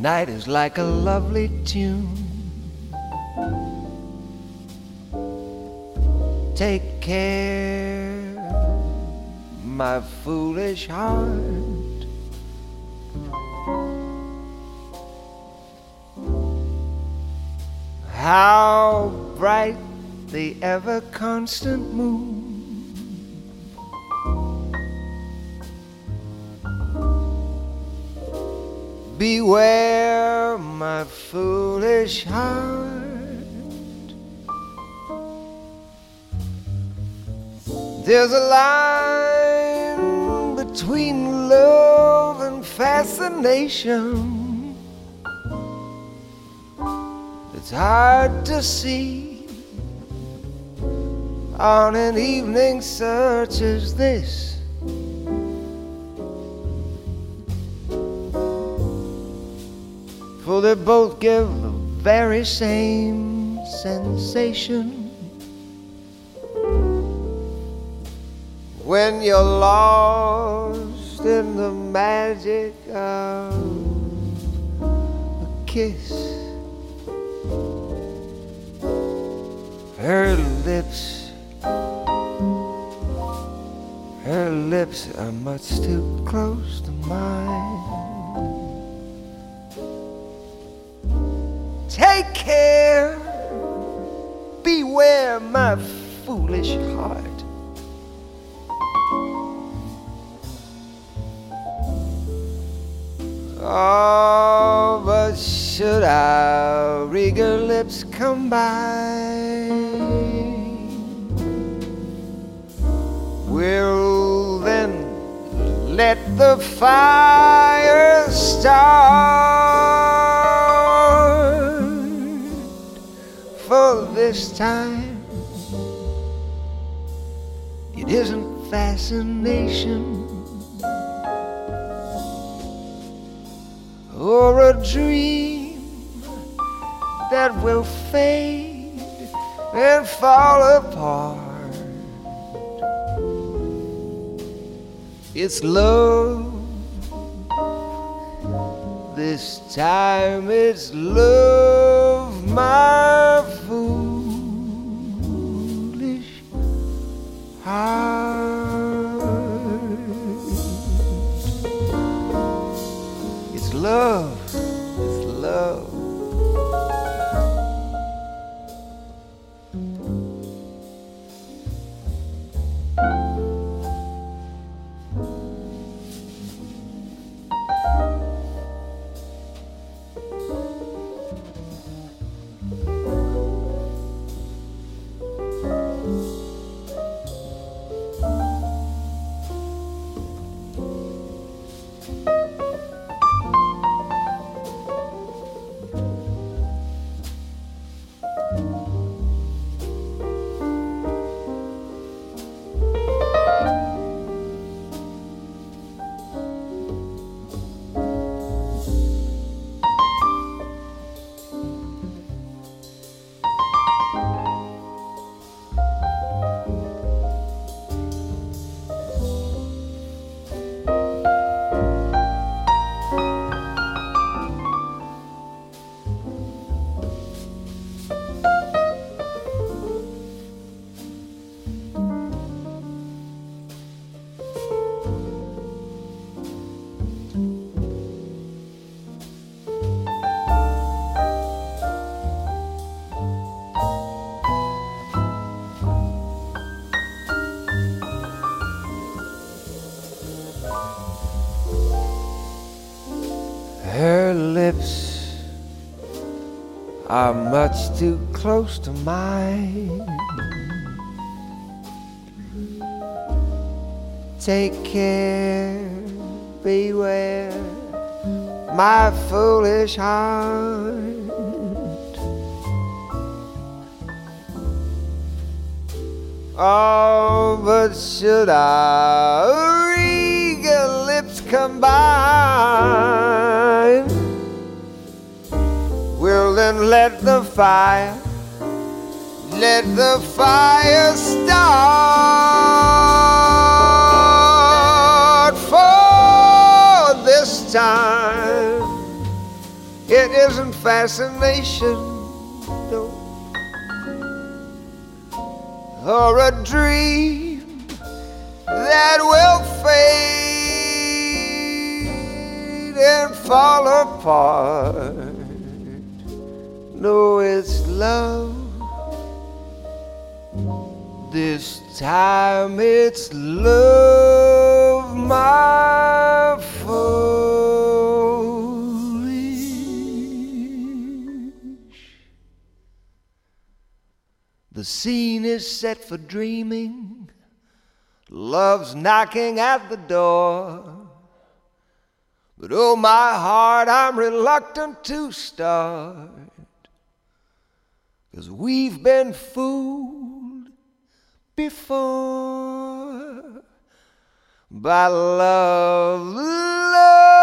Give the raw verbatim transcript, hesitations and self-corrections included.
night is like a lovely tune. Take care, my foolish heart. How bright the ever-constant moon. Beware, my foolish heart. There's a line between love and fascination. It's hard to see on an evening such as this. For they both give the very same sensation. When you're lost in the magic of a kiss. Her lips, her lips are much too close to mine. Take care, beware, my foolish heart. Oh, but should our eager lips combine, we'll then let the fire start. For this time, it isn't fascination or a dream that will fade and fall apart. It's love. This time it's love, my foolish heart. It's love, it's love. Her lips are much too close to mine. Take care, beware, my foolish heart. Oh, but should our eager lips combine, we'll then let the fire, let the fire start. For this time, fascination, no, or a dream that will fade and fall apart. No, it's love. This time it's love, my foolish. The scene is set for dreaming. Love's knocking at the door. But oh, my heart, I'm reluctant to start. 'Cause we've been fooled before by love, love.